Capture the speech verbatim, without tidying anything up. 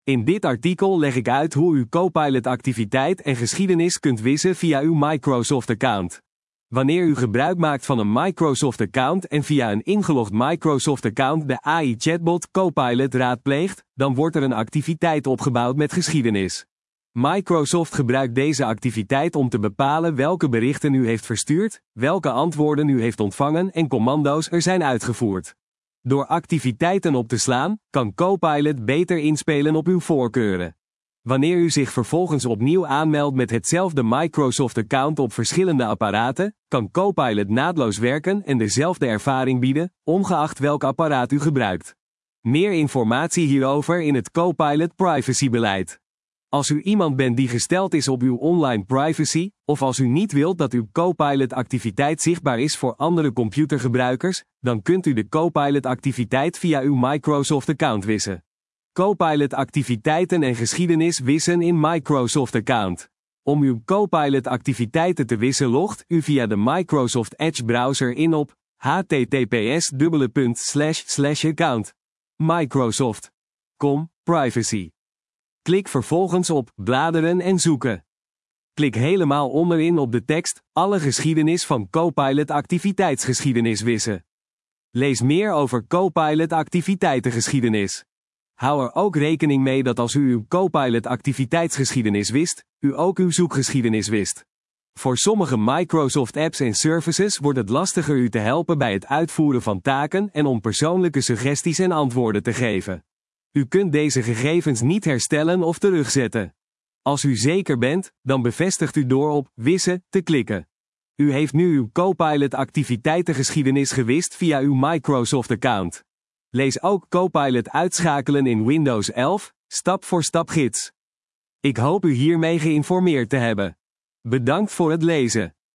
In dit artikel leg ik uit hoe u Copilot-activiteit en geschiedenis kunt wissen via uw Microsoft-account. Wanneer u gebruik maakt van een Microsoft-account en via een ingelogd Microsoft-account de A I-chatbot Copilot raadpleegt, dan wordt er een activiteit opgebouwd met geschiedenis. Microsoft gebruikt deze activiteit om te bepalen welke berichten u heeft verstuurd, welke antwoorden u heeft ontvangen en commando's er zijn uitgevoerd. Door activiteiten op te slaan, kan Copilot beter inspelen op uw voorkeuren. Wanneer u zich vervolgens opnieuw aanmeldt met hetzelfde Microsoft-account op verschillende apparaten, kan Copilot naadloos werken en dezelfde ervaring bieden, ongeacht welk apparaat u gebruikt. Meer informatie hierover in het Copilot privacybeleid. Als u iemand bent die gesteld is op uw online privacy, of als u niet wilt dat uw Copilot-activiteit zichtbaar is voor andere computergebruikers, dan kunt u de Copilot-activiteit via uw Microsoft-account wissen. Copilot-activiteiten en geschiedenis wissen in Microsoft-account. Om uw Copilot-activiteiten te wissen logt u via de Microsoft Edge browser in op h t t p s slash slash account punt microsoft punt com privacy. Klik vervolgens op Bladeren en zoeken. Klik helemaal onderin op de tekst Alle geschiedenis van Copilot activiteitsgeschiedenis wissen. Lees meer over Copilot activiteitengeschiedenis. Hou er ook rekening mee dat als u uw Copilot activiteitsgeschiedenis wist, u ook uw zoekgeschiedenis wist. Voor sommige Microsoft apps en services wordt het lastiger u te helpen bij het uitvoeren van taken en om persoonlijke suggesties en antwoorden te geven. U kunt deze gegevens niet herstellen of terugzetten. Als u zeker bent, dan bevestigt u door op Wissen te klikken. U heeft nu uw Copilot activiteitengeschiedenis gewist via uw Microsoft-account. Lees ook Copilot uitschakelen in Windows elf, stap-voor-stap gids. Ik hoop u hiermee geïnformeerd te hebben. Bedankt voor het lezen.